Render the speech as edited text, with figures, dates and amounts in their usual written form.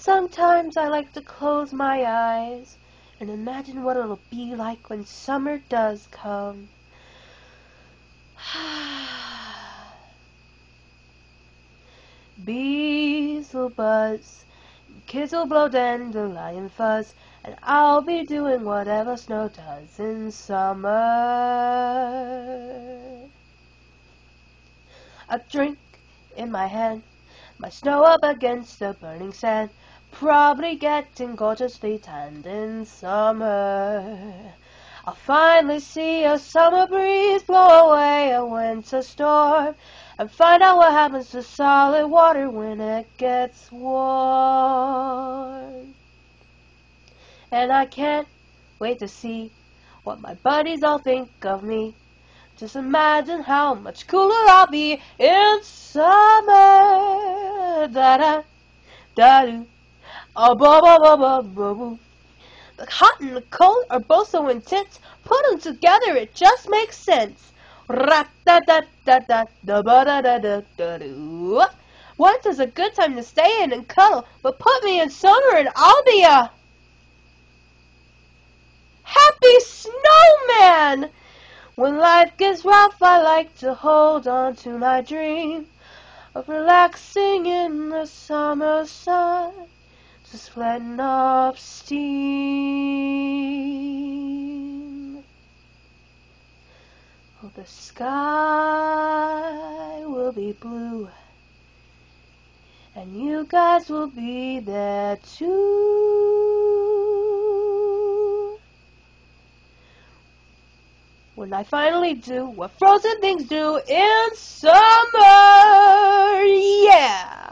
Sometimes I like to close my eyes and imagine what it'll be like when summer does come. Bees will buzz, kids will blow dandelion fuzz, and I'll be doing whatever snow does in summer. A drink in my hand, my snow up against the burning sand, probably getting gorgeously tanned in summer. I'll finally see a summer breeze blow away a winter storm, and find out what happens to solid water when it gets warm. And I can't wait to see what my buddies all think of me. Just imagine how much cooler I'll be in summer. Da-da, da-do, ba-ba-ba-ba-ba-boo. The hot and the cold are both so intense. Put them together, it just makes sense. Ra-da-da-da-da-da-ba-da-da-da-da-doo. Winter's a good time to stay in and cuddle, but put me in summer and I'll be a happy snowman. When life gets rough, I like to hold on to my dream of relaxing in the summer sun, just letting off steam. Oh, the sky will be blue, and you guys will be there too. When I finally do what frozen things do in summer, yeah!